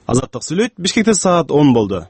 Азаттык сүйлөйт. Бишкекте саат 10 болду.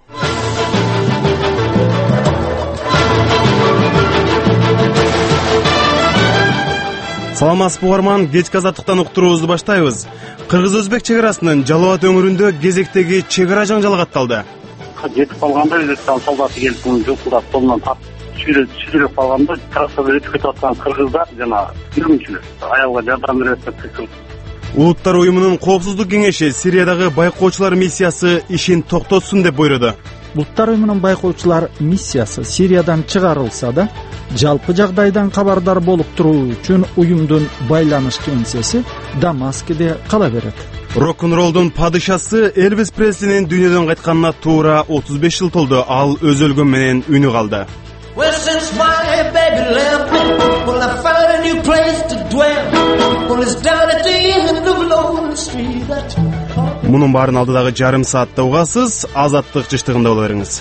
Саламатсызбы угарман, кечки азаттыктан уктуруубузду баштайбыз. Кыргыз-Өзбек чек арасынын Жалал ат өңүрүндө кезектеги чек ара жаңжалы катталды. Жетип калганда Өзбекстан солдаты келип жолкулдап колунан чүйдүрүп калганда трассада өтүп кетип аткан кыргыздар жана жүргүнчүлөр аялга жардам берет деп чыкты. Улуттар уюмунун коопсуздук кеңеши Сириядагы байкоочулар миссиясы ишин токтотсун деп буйруду. Улуттар уюмунун байкоочулар миссиясы Сириядан чыгарылса да, жалпы жагдайдан кабардар болуп туруу үчүн уюмдун байланыш кеңсеси Дамаскиде кала берет. Рок-н-ролдун падышасы Элвис Преслинин дүйнөдөн кайтканына туура 35 жыл толду. Ал өз өлгөн менен үнү калды. Мунун баарын алдыдагы жарым саатта угасыз. Азаттык жыштыгында боло бериңиз.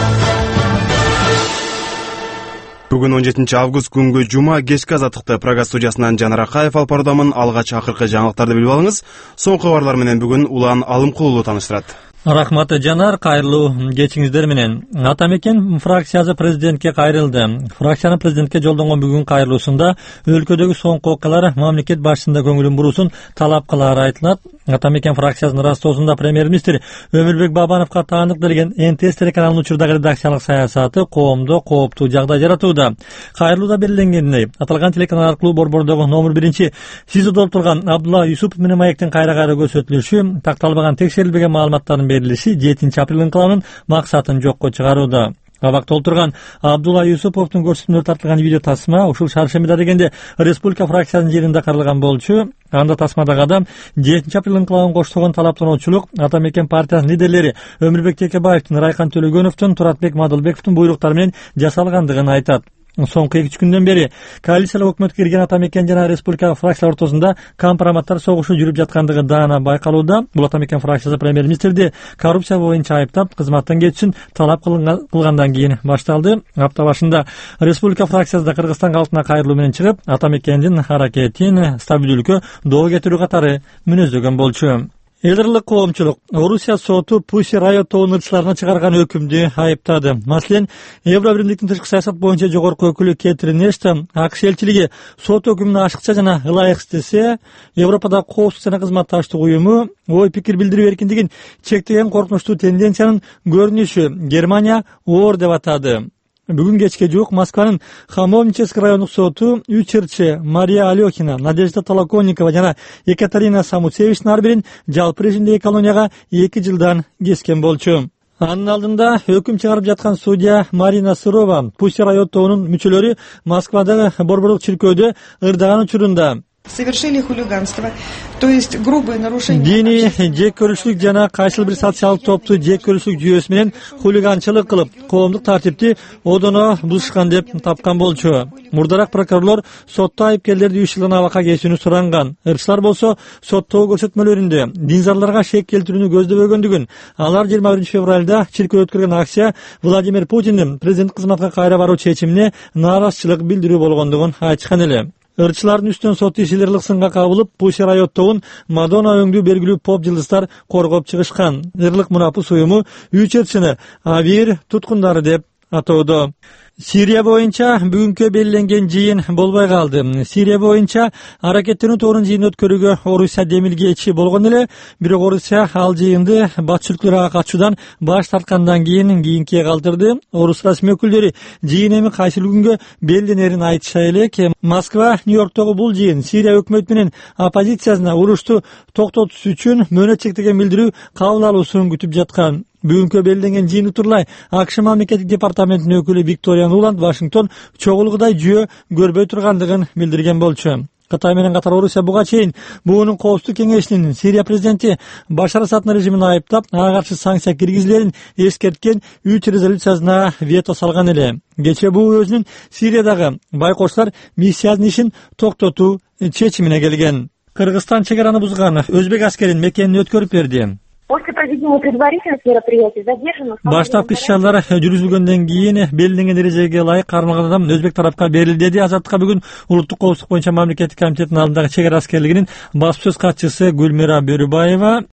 Бүгүн 17 август күнгө жума кечки азаттыкты программа студиясынан Жанар Акаев алып баруудамын. Алгач акыркы жаңылыктарды билип алыңыз. Соңку кабарлар менен бүгүн Улан Алымкулуулу тааныштырат. Рахмат Жанар, кайрылуу кечиңиздер менен. Атамекен фракциясы президентке кайрылды. Фракциянын президентке жолдонгон бүгүн кайрылуусунда өлкөдөгү соңку окуялар мамлекет башчысында көңүлүн буруусун талап кылары айтылат. Атамекен фракциясынын растоосунда премьер-министр Өмүрбек Бабановго таандык берген НТС телеканалынын учурдагы редакциялык саясаты коомдо кооптуу жагдай жаратууда. Кайрылууда белгиленгендей, аталган телеканал аркылуу борбордогу номер 1 СИЗОдо отурган Абдулла Юсупов менен маектин кайра-кайра көрсөтүлүшү, такталбаган текшерилбеген маалыматтардын берилиши 7 апрель инкылабынын максатын жокко чыгарууда. Абакта отурган Абдулла Юсуповдун көрсөтмөлөрү тартылган видео тасма ушул шаршембиде дегенде Республика фракциясынын жеринде каралган болчу. Анда тасмадагы адам 7 апрель инкылабын коштогон талаптануучулук Атамекен партиясынын лидерлери Өмүрбек Текебаевдин, Райкан Төлөгөновдун, Туратбек Мадылбековдун буйруктары менен жасалгандыгын айтат. Соңку 2 күндөн бери коалициялык өкмөткө кирген Атамекен жана Республика фракциялар ортосунда компроматтар согушу жүрүп жаткандыгы даана байкалууда. Бул Атамекен фракциясы премьер-министрди коррупция боюнча айыптап, кызматтан кетишин талап кылгандан кийин башталды. Апта башында Республика фракциясында Кыргызстан калкына кайрылуу менен чыгып, Атамекендин аракетин стабилдүүлүккө доо кетирүү катары мүнөздөгөн болчу. Элдерлик коомчулук Орусия соту Пусси Райот тоонун ырчыларына чыгарган өкүмдү айыптады. Маселен, Евробиримдиктин тышкы саясат боюнча жогорку өкүлү Кэтрин Эштон АКШ элчилиги сот өкүмүнө ашыкча жана ылайык иштесе, Европада коопсуздук жана кызматташтык уюму ой пикир билдирүү эркиндигин чектеген коркунучтуу тенденциянын көрүнүшү Германия оор деп атады. Бүгүн кечке жуук Москванын Хамовнический райондук соту 3 ырчы Мария Алёхина, Надежда Толоконникова жана Екатерина Самуцевичтин ар бирин жалпы режимдеги колонияга 2 жылдан кескен болчу. Анын алдында өкүм чыгарып жаткан судья Марина Сырова Пусси Райот тоонун мүчөлөрү Москвадагы борборлук чиркөөдө ырдаган учурунда совершили хулиганство, то есть грубое нарушение. Дини жек көрүшүлүк жана кайсыл бир социалдык топту жек көрүшүлүк жүйөсү менен хулиганчылык кылып, коомдук тартипти одоно бузушкан деп тапкан болчу. Мурдараак прокурорлор сотто айыпкерлерди 3 жылдан абакка кесүүнү суранган. Ырчылар болсо соттогу көрсөтмөлөрүндө динзарларга шек келтирүүнү көздөбөгөндүгүн, алар 21 февралда чиркөө өткөргөн акция Владимир Путиндин президент кызматка кайра баруу чечимине нааразычылык билдирүү болгондугун айтышкан эле. Ырчылардын үстүнөн сот иши ырлык сынга кабылып, Пусси Райот тоон Мадонна өңдүү белгилүү поп жылдыздар коргоп чыгышкан. Ырлык мунапыс уюму 3 ырчыны Авир туткундары деп атоодо. Сирия боюнча бүгүнкү белгиленген жыйын болбой калды. Сирия боюнча аракеттенүү тобунун жыйын өткөрүүгө Орусия демилгечи болгон эле, бирок Орусия ал жыйынды батчылыктарга катышуудан баш тарткандан кийинкиге калтырды. Орус расмий өкүлдөрү жыйын эми кайсы күнгө белгиленерин айтыша элек. Москва, Нью-Йорктогу бул жыйын Сирия өкмөтү менен оппозициясына урушту токтотуш үчүн мөөнөт чектеген билдирүү кабыл алуусун күтүп жаткан. Бүгүнкү белгиленген жыйын утурлай АКШ мамлекеттик департаментинин өкүлү Виктория Нуланд Вашингтон чогулгудай жүйө көрбөй тургандыгын билдирген болчу. Кытай менен катар Орусия буга чейин буунун коопсуздук кеңешинин Сирия президенти Башар Асаддын режимин айыптап, ага каршы санкция киргизилерин эскерткен 3 резолюциясына вето салган эле. Кечээ буу өзүнүн Сириядагы байкоочулар миссиясынын ишин токтотуу чечимине келген. Кыргызстан чек араны бузган өзбек аскерин мекенин өткөрүп берди. После проведения предварительных мероприятий задержанных... Баштапкы иш-чаралар жүргүзүлгөндөн кийин белгиленген эрежеге ылайык кармалган адам өзбек тарапка берилди деди Азаттыкка бүгүн Улуттук коопсуздук боюнча мамлекеттик комитеттин алдындагы чек ара аскерлигинин баспасөз катчысы Гүлмира Бөрүбаева.